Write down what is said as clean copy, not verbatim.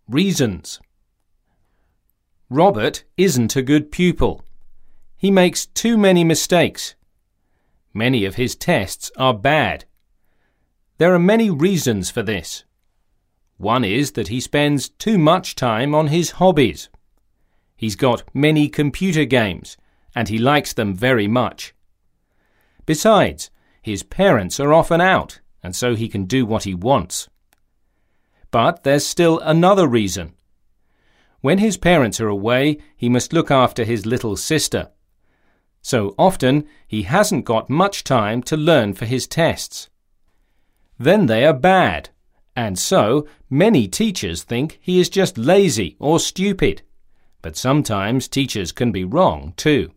Reasons. Robert isn't a good pupil. He makes too many mistakes. Many of his tests are bad. There are many reasons for this. One is that he spends too much time on his hobbies. He's got many computer games, and he likes them very much. Besides, his parents are often out, and so he can do what he wants. But there's still another reason. When his parents are away, he must look after his little sister. So often, he hasn't got much time to learn for his tests. Then they are bad, and so many teachers think he is just lazy or stupid. But sometimes teachers can be wrong too.